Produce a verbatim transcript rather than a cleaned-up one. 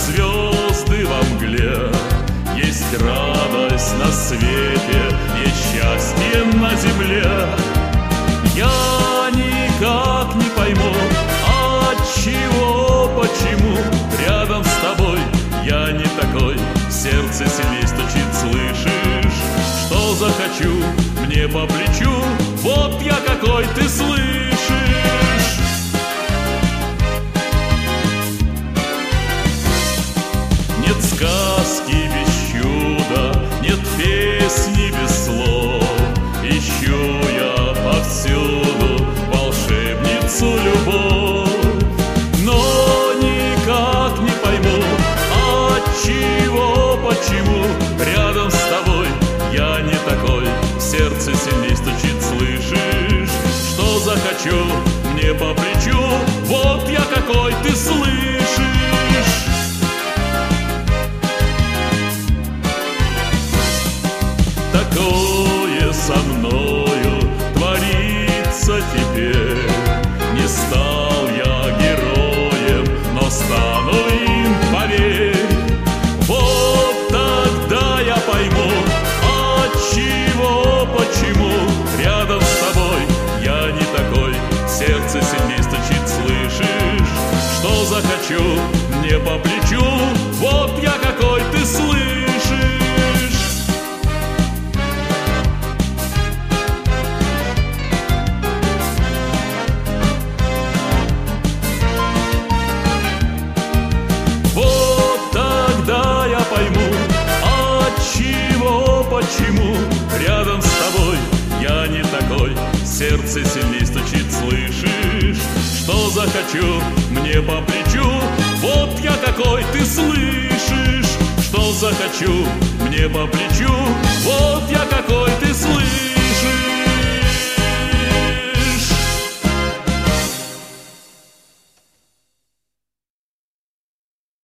звезды во мгле. Есть радость на свете, есть счастье на земле. Я никак не пойму, отчего, почему рядом с тобой я не такой. Сердце сильней стучит, слышишь, что захочу, мне по плечу. Вот я какой, ты слышишь? Нет сказки без чуда, нет песни без слов. Ищу я повсюду волшебницу любовь, но никак не пойму, отчего, почему рядом с тобой я не такой. Сердце сильней стучит, слышишь, что захочу, мне по плечу. Вот я какой, ты слышишь? Такое со мною творится теперь. Не стал я героем, но стану им, поверь. Вот тогда я пойму, отчего, почему рядом с тобой я не такой. Сердце сильней стучит, слышишь, что захочу, мне по плечу. Вот я какой, ты слышишь? Почему рядом с тобой я не такой. Сердце сильней стучит, слышишь, что захочу, мне по плечу. Вот я какой, ты слышишь, что захочу, мне по плечу. Вот я какой.